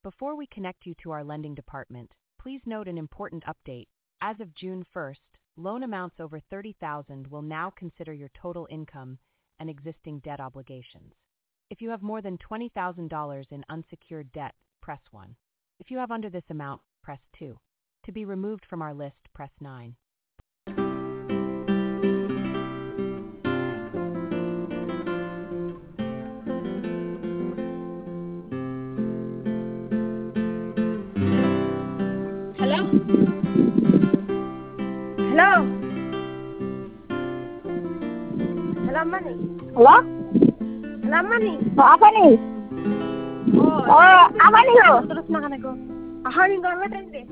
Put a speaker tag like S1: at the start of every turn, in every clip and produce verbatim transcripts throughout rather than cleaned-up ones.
S1: Before we connect you to our lending department, please note an important update. As of June first, loan amounts over thirty thousand dollars will now consider your total income and existing debt obligations. If you have more than twenty thousand dollars in unsecured debt, press one. If you have under this amount, press two. To be removed from our list, press nine.
S2: Hello? Hello? Hello, Manny?
S3: Hello?
S2: Hello, Manny?
S3: Oh, apa nih?
S2: Oh,
S3: Oh, apa nih lo?
S2: terus makan aku. Aha, nih gak ngerti deh.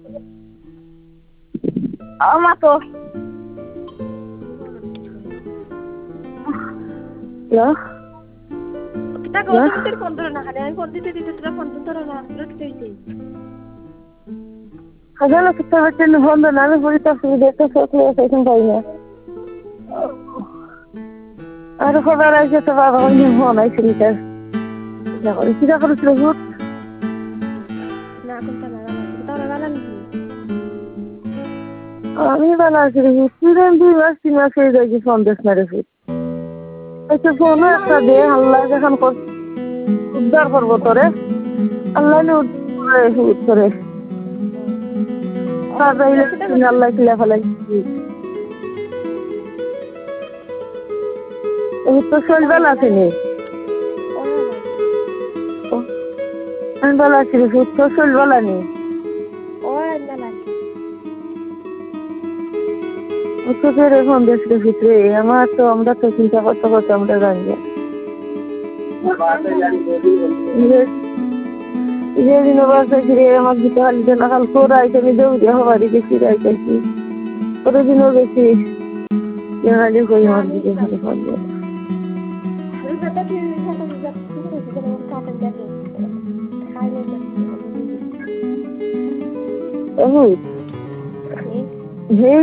S3: Oh, masuk. Hello?
S2: Kita kau tuh mencari kontor nak ada yang kontor itu itu sudah kontor nak terus kita itu.
S3: Kalau kita baca nih benda nanti boleh tak sudah itu sesuatu yang saya tahu. Ada kabar aja tu bawa orang yang mau naik cerita. Ya, kalau kita kalau sudah buat.
S2: Nah, aku tak nak lagi. Kita orang lain ni.
S3: Ah, ni bala cerita. Student di masih masih lagi founders nari fit. Itu phone একটা দে আল্লাহ যখন উদ্ধার করবো তোরে আল্লাহ নি উত্তরে আল্লাহ খিলা ফেলাই তো শৈলবেলা আছে নি আমি বেলা আছি তো শৈলবেলা নি তো ফের এখন দেশের ভিতরে আমার তো আমরা তো চিন্তা করতে করতে আমরা জানি যেদিন বাসা ফিরে আমার দিতে হালি না কাল কোরাইতে আমি দৌড়ে হবারি গেছি রাইতেছি পরের দিনও গেছি হালি কই আমার দিকে হালি ফেলবো হে